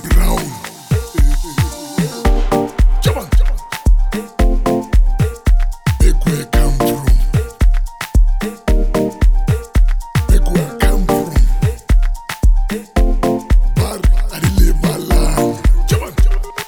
ground. Come on. Back where I come from. Back where I come from. But I didn't live my life. Come on.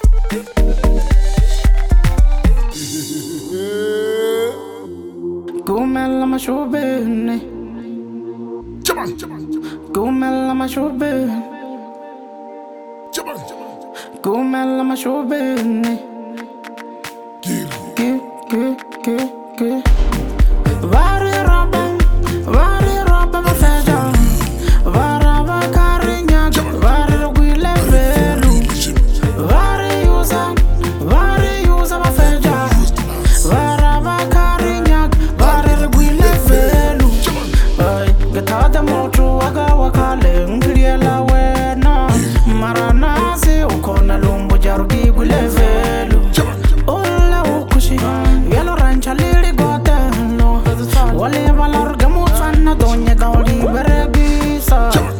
Gumella ma shubene. Come on. Gumella ma shubene. Come on. Gumella ma shubene. Ge. Vari roba ma feja. Varava carinya. Vari guile velu. Vari usa ma feja. Varava carinya. Vari guile velu. Ay, gatada moto waga wakale. Ngriela wena. Maranasi ukona lumbu jarugi guile velu. Ola ukushi. Yelo rancha liri gotelo. Wale valar gamutsana donye gaudi beregisa.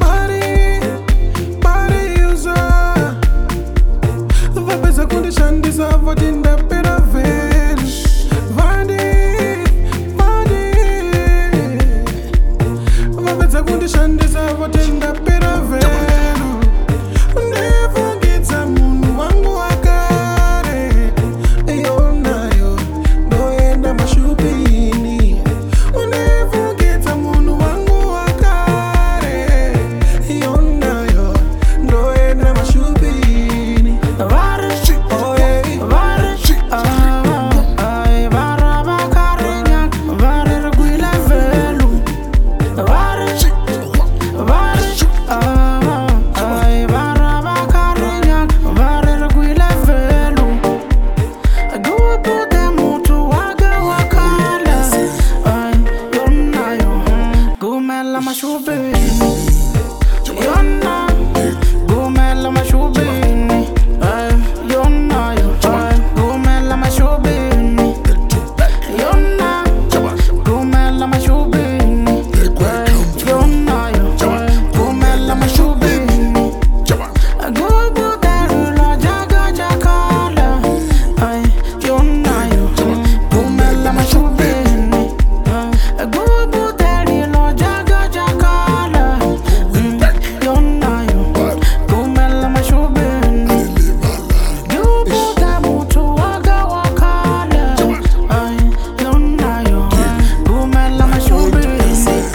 Bari user. Vapesa condition disavoid in the peravel. Vandi. Vapesa condition disavoid in the peravel. Never get someone wangu wakare. Yona yo, no enda mashubini. Never get someone wangu wakare. Yona yo, no enda mashubini. Vari, Oh yeah. ay, varava carinya. Vari guile velu. Vari, ay, varava carinya. Vari guile velu. Gubu de mutu waga wakala. Ay, yonna yo. Gumella ma shubini. Yonna. Gumella ma shubini. Ay, yonna yo. Ay, gumella ma shubini. Yonna. Gumella ma shubini. Ay, yonna yo. Ay, gumella ma shubini. Gubu deru lo jaga jakala. Ay, yonna yo. Gumella ma shubini. Gubu deru lo jaga jakala. Yonna yo. Gumella ma shubini. Gubu de mutu waga wakala. Ay, yonna yo. Gumella ma shubini.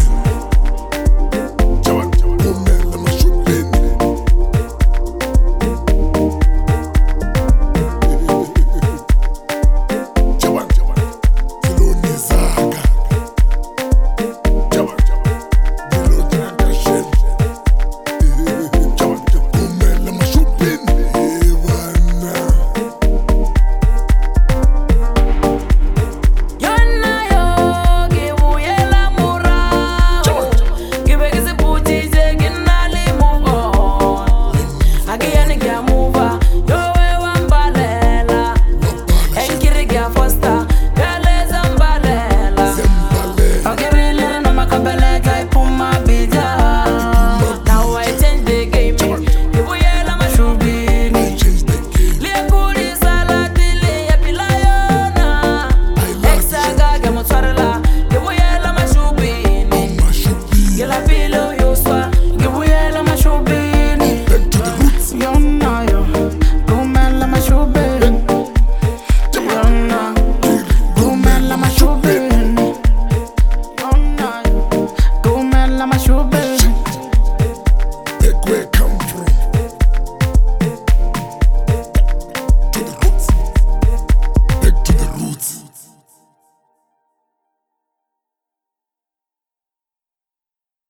Yonna yo, gibuyela murao. Gibegeze puti zeginali move on. Again, move on.